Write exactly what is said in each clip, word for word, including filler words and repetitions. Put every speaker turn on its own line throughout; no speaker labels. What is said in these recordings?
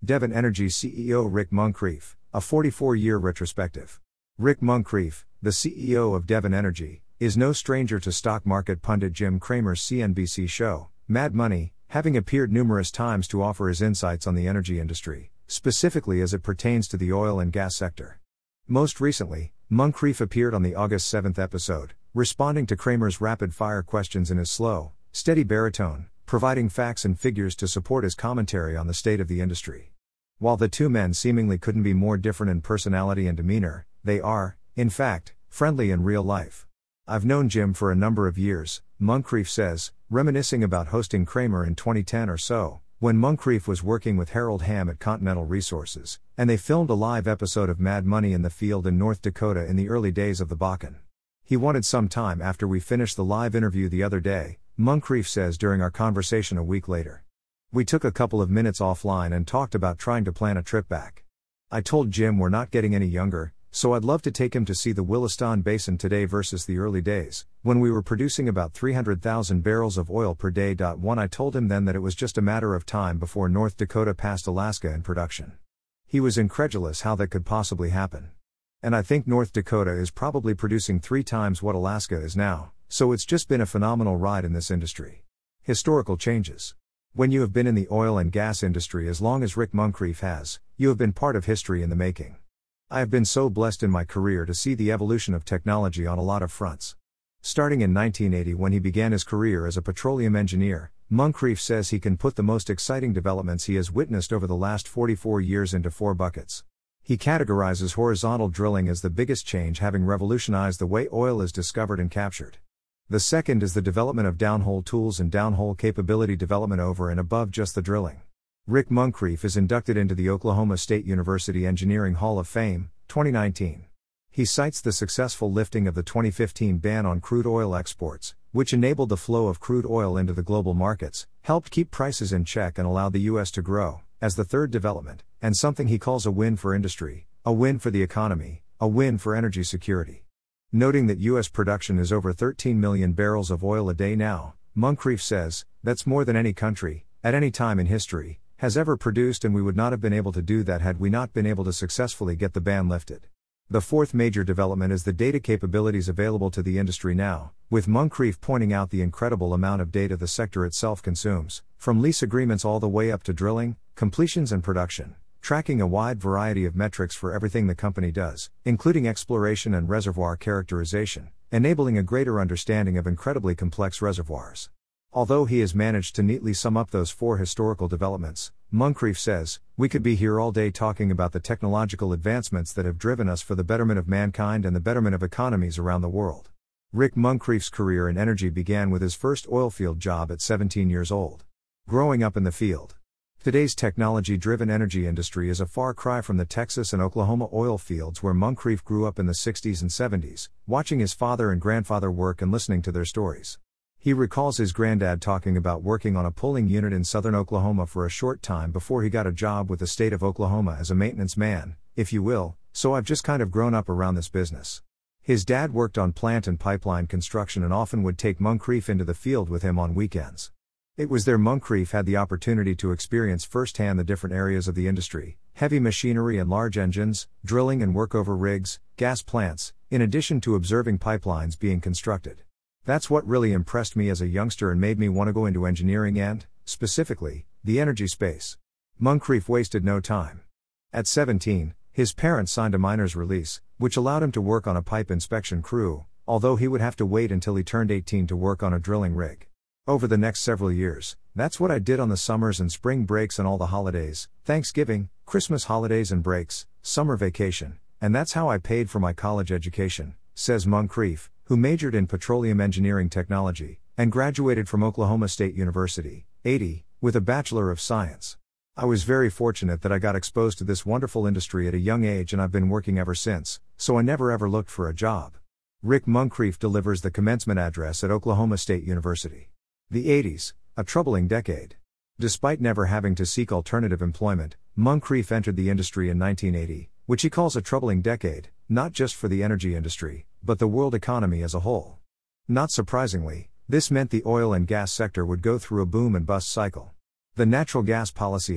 Devon Energy C E O Rick Muncrief, a forty-four-year retrospective. Rick Muncrief, the C E O of Devon Energy, is no stranger to stock market pundit Jim Cramer's C N B C show, Mad Money, having appeared numerous times to offer his insights on the energy industry, specifically as it pertains to the oil and gas sector. Most recently, Muncrief appeared on the August seventh episode, responding to Cramer's rapid-fire questions in his slow, steady baritone, providing facts and figures to support his commentary on the state of the industry. While the two men seemingly couldn't be more different in personality and demeanor, they are, in fact, friendly in real life. I've known Jim for a number of years, Muncrief says, reminiscing about hosting Cramer in twenty ten or so, when Muncrief was working with Harold Hamm at Continental Resources, and they filmed a live episode of Mad Money in the field in North Dakota in the early days of the Bakken. He wanted some time after we finished the live interview the other day, Muncrief says during our conversation a week later. We took a couple of minutes offline and talked about trying to plan a trip back. I told Jim we're not getting any younger, so I'd love to take him to see the Williston Basin today versus the early days, when we were producing about three hundred thousand barrels of oil per day. One I told him then that it was just a matter of time before North Dakota passed Alaska in production. He was incredulous how that could possibly happen. And I think North Dakota is probably producing three times what Alaska is now, so it's just been a phenomenal ride in this industry. Historical changes. When you have been in the oil and gas industry as long as Rick Muncrief has, you have been part of history in the making. I have been so blessed in my career to see the evolution of technology on a lot of fronts. Starting in nineteen eighty when he began his career as a petroleum engineer, Muncrief says he can put the most exciting developments he has witnessed over the last forty-four years into four buckets. He categorizes horizontal drilling as the biggest change, having revolutionized the way oil is discovered and captured. The second is the development of downhole tools and downhole capability development over and above just the drilling. Rick Muncrief is inducted into the Oklahoma State University Engineering Hall of Fame, twenty nineteen. He cites the successful lifting of the twenty fifteen ban on crude oil exports, which enabled the flow of crude oil into the global markets, helped keep prices in check and allowed the U S to grow, as the third development, and something he calls a win for industry, a win for the economy, a win for energy security. Noting that U S production is over thirteen million barrels of oil a day now, Muncrief says, that's more than any country, at any time in history, has ever produced, and we would not have been able to do that had we not been able to successfully get the ban lifted. The fourth major development is the data capabilities available to the industry now, with Muncrief pointing out the incredible amount of data the sector itself consumes, from lease agreements all the way up to drilling, completions and production, tracking a wide variety of metrics for everything the company does, including exploration and reservoir characterization, enabling a greater understanding of incredibly complex reservoirs. Although he has managed to neatly sum up those four historical developments, Muncrief says, we could be here all day talking about the technological advancements that have driven us for the betterment of mankind and the betterment of economies around the world. Rick Muncrief's career in energy began with his first oilfield job at seventeen years old. Growing up in the field. Today's technology-driven energy industry is a far cry from the Texas and Oklahoma oil fields where Muncrief grew up in the sixties and seventies, watching his father and grandfather work and listening to their stories. He recalls his granddad talking about working on a pulling unit in southern Oklahoma for a short time before he got a job with the state of Oklahoma as a maintenance man, if you will, so I've just kind of grown up around this business. His dad worked on plant and pipeline construction and often would take Muncrief into the field with him on weekends. It was there Muncrief had the opportunity to experience firsthand the different areas of the industry, heavy machinery and large engines, drilling and workover rigs, gas plants, in addition to observing pipelines being constructed. That's what really impressed me as a youngster and made me want to go into engineering and, specifically, the energy space. Muncrief wasted no time. At seventeen, his parents signed a miner's release, which allowed him to work on a pipe inspection crew, although he would have to wait until he turned eighteen to work on a drilling rig. Over the next several years, that's what I did on the summers and spring breaks and all the holidays, Thanksgiving, Christmas holidays and breaks, summer vacation, and that's how I paid for my college education, says Muncrief, who majored in petroleum engineering technology, and graduated from Oklahoma State University, eighty, with a Bachelor of Science. I was very fortunate that I got exposed to this wonderful industry at a young age and I've been working ever since, so I never ever looked for a job. Rick Muncrief delivers the commencement address at Oklahoma State University. The eighties, a troubling decade. Despite never having to seek alternative employment, Muncrief entered the industry in nineteen eighty, which he calls a troubling decade, not just for the energy industry, but the world economy as a whole. Not surprisingly, this meant the oil and gas sector would go through a boom and bust cycle. The Natural Gas Policy Act,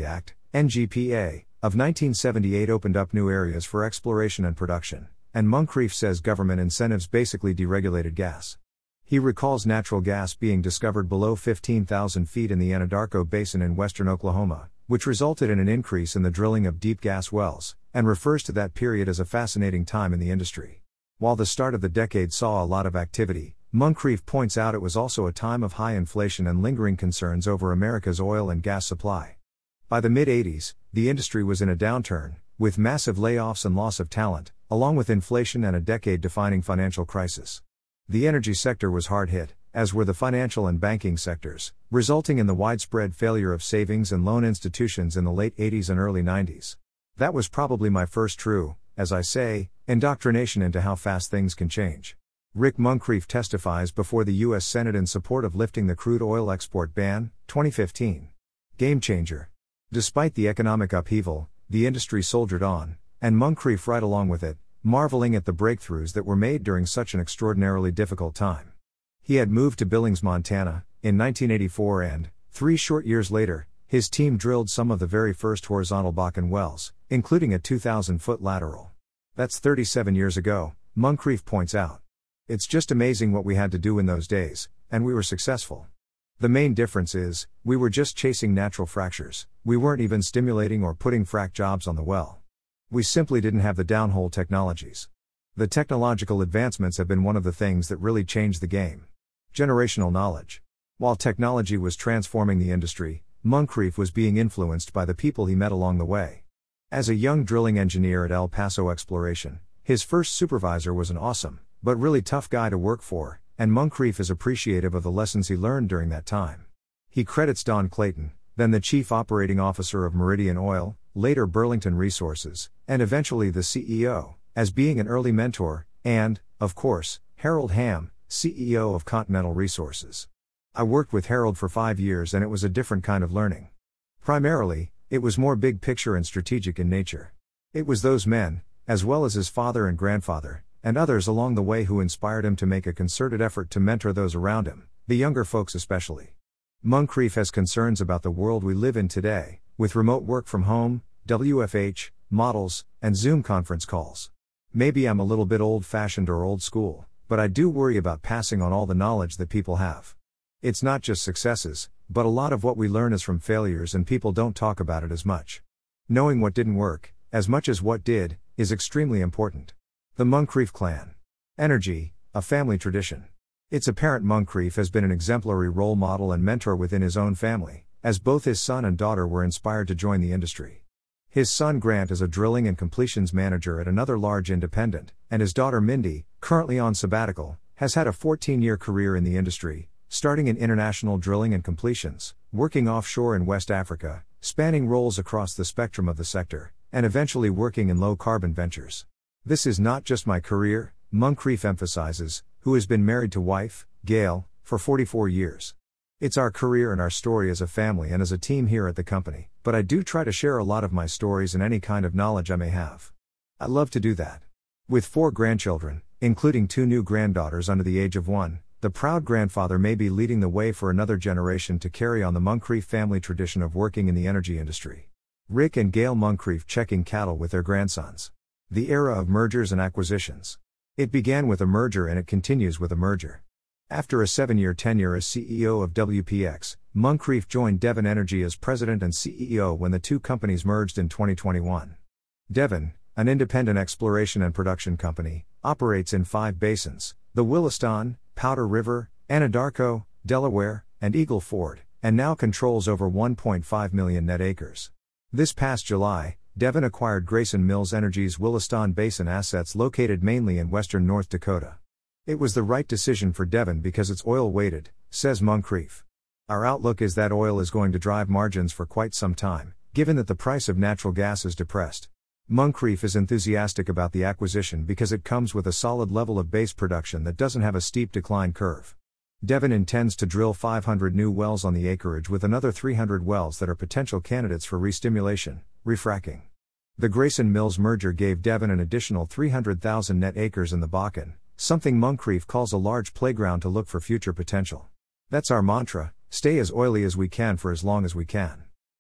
N G P A, of nineteen seventy-eight opened up new areas for exploration and production, and Moncrief says government incentives basically deregulated gas. He recalls natural gas being discovered below fifteen thousand feet in the Anadarko Basin in western Oklahoma, which resulted in an increase in the drilling of deep gas wells, and refers to that period as a fascinating time in the industry. While the start of the decade saw a lot of activity, Moncrief points out it was also a time of high inflation and lingering concerns over America's oil and gas supply. By the mid-eighties, the industry was in a downturn, with massive layoffs and loss of talent, along with inflation and a decade-defining financial crisis. The energy sector was hard hit, as were the financial and banking sectors, resulting in the widespread failure of savings and loan institutions in the late eighties and early nineties. That was probably my first true, as I say, indoctrination into how fast things can change. Rick Moncrief testifies before the U S Senate in support of lifting the crude oil export ban, twenty fifteen. Game changer. Despite the economic upheaval, the industry soldiered on, and Moncrief right along with it, marveling at the breakthroughs that were made during such an extraordinarily difficult time. He had moved to Billings, Montana, in nineteen eighty-four and, three short years later, his team drilled some of the very first horizontal Bakken wells, including a two thousand foot lateral. That's thirty-seven years ago, Moncrief points out. It's just amazing what we had to do in those days, and we were successful. The main difference is, we were just chasing natural fractures, we weren't even stimulating or putting frac jobs on the well. We simply didn't have the downhole technologies. The technological advancements have been one of the things that really changed the game. Generational knowledge. While technology was transforming the industry, Moncrief was being influenced by the people he met along the way. As a young drilling engineer at El Paso Exploration, his first supervisor was an awesome, but really tough guy to work for, and Moncrief is appreciative of the lessons he learned during that time. He credits Don Clayton, then the chief operating officer of Meridian Oil, later Burlington Resources, and eventually the C E O, as being an early mentor, and, of course, Harold Hamm, C E O of Continental Resources. I worked with Harold for five years and it was a different kind of learning. Primarily, it was more big picture and strategic in nature. It was those men, as well as his father and grandfather, and others along the way who inspired him to make a concerted effort to mentor those around him, the younger folks especially. Moncrief has concerns about the world we live in today, with remote work from home, W F H, models, and Zoom conference calls. Maybe I'm a little bit old-fashioned or old school, but I do worry about passing on all the knowledge that people have. It's not just successes, but a lot of what we learn is from failures and people don't talk about it as much. Knowing what didn't work, as much as what did, is extremely important. The Moncrief clan. Energy, a family tradition. It's apparent Moncrief has been an exemplary role model and mentor within his own family, as both his son and daughter were inspired to join the industry. His son Grant is a drilling and completions manager at another large independent, and his daughter Mindy, currently on sabbatical, has had a fourteen-year career in the industry, starting in international drilling and completions, working offshore in West Africa, spanning roles across the spectrum of the sector, and eventually working in low-carbon ventures. This is not just my career, Moncrief emphasizes, who has been married to wife, Gail, for forty-four years. It's our career and our story as a family and as a team here at the company, but I do try to share a lot of my stories and any kind of knowledge I may have. I love to do that. With four grandchildren, including two new granddaughters under the age of one, the proud grandfather may be leading the way for another generation to carry on the Moncrief family tradition of working in the energy industry. Rick and Gail Moncrief checking cattle with their grandsons. The era of mergers and acquisitions. It began with a merger and it continues with a merger. After a seven-year tenure as C E O of W P X, Moncrief joined Devon Energy as president and C E O when the two companies merged in twenty twenty-one. Devon, an independent exploration and production company, operates in five basins: the Williston, Powder River, Anadarko, Delaware, and Eagle Ford, and now controls over one point five million net acres. This past July, Devon acquired Grayson Mills Energy's Williston Basin assets located mainly in western North Dakota. It was the right decision for Devon because it's oil-weighted, says Moncrief. Our outlook is that oil is going to drive margins for quite some time, given that the price of natural gas is depressed. Moncrief is enthusiastic about the acquisition because it comes with a solid level of base production that doesn't have a steep decline curve. Devon intends to drill five hundred new wells on the acreage with another three hundred wells that are potential candidates for restimulation, refracking. The Grayson Mills merger gave Devon an additional three hundred thousand net acres in the Bakken, something Moncrief calls a large playground to look for future potential. That's our mantra: stay as oily as we can for as long as we can.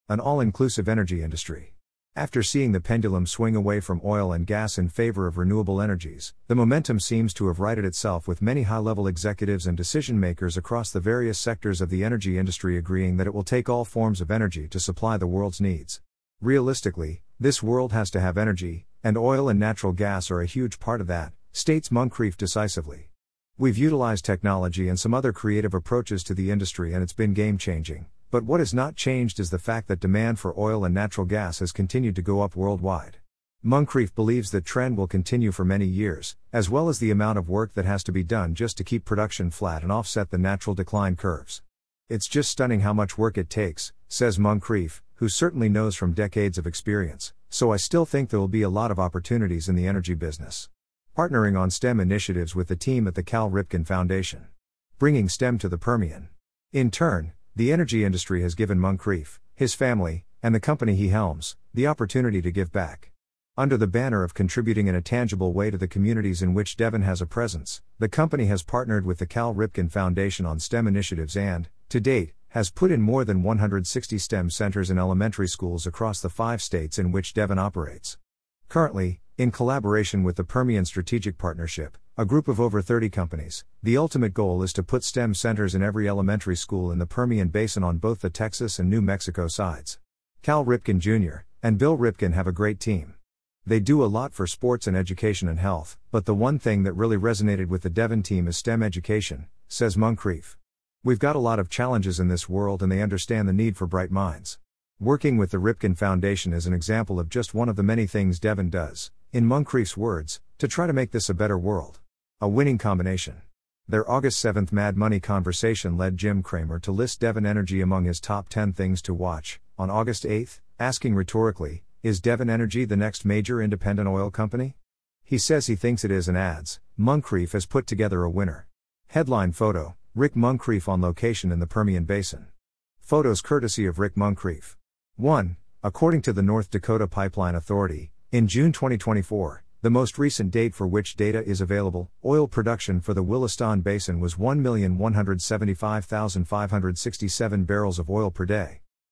An all-inclusive energy industry. After seeing the pendulum swing away from oil and gas in favor of renewable energies, the momentum seems to have righted itself, with many high-level executives and decision-makers across the various sectors of the energy industry agreeing that it will take all forms of energy to supply the world's needs. Realistically, this world has to have energy, and oil and natural gas are a huge part of that, states Moncrief decisively. We've utilized technology and some other creative approaches to the industry and it's been game-changing. But what has not changed is the fact that demand for oil and natural gas has continued to go up worldwide. Moncrief believes that trend will continue for many years, as well as the amount of work that has to be done just to keep production flat and offset the natural decline curves. It's just stunning how much work it takes, says Moncrief, who certainly knows from decades of experience, so I still think there will be a lot of opportunities in the energy business. Partnering on STEM initiatives with the team at the Cal Ripken Foundation. Bringing STEM to the Permian. In turn, the energy industry has given Moncrief, his family, and the company he helms, the opportunity to give back. Under the banner of contributing in a tangible way to the communities in which Devon has a presence, the company has partnered with the Cal Ripken Foundation on STEM initiatives and, to date, has put in more than one hundred sixty STEM centers in elementary schools across the five states in which Devon operates. Currently, in collaboration with the Permian Strategic Partnership, a group of over thirty companies, the ultimate goal is to put STEM centers in every elementary school in the Permian Basin on both the Texas and New Mexico sides. Cal Ripken Junior and Bill Ripken have a great team. They do a lot for sports and education and health, but the one thing that really resonated with the Devon team is STEM education, says Moncrief. We've got a lot of challenges in this world and they understand the need for bright minds. Working with the Ripken Foundation is an example of just one of the many things Devon does, in Moncrief's words, to try to make this a better world. A winning combination. Their August seventh Mad Money conversation led Jim Cramer to list Devon Energy among his top ten things to watch. On August eighth, asking rhetorically, is Devon Energy the next major independent oil company? He says he thinks it is and adds, Moncrief has put together a winner. Headline photo, Rick Moncrief on location in the Permian Basin. Photos courtesy of Rick Moncrief. one. According to the North Dakota Pipeline Authority, in June twenty twenty-four, the most recent date for which data is available, oil production for the Williston Basin was one million one hundred seventy-five thousand five hundred sixty-seven barrels of oil per day.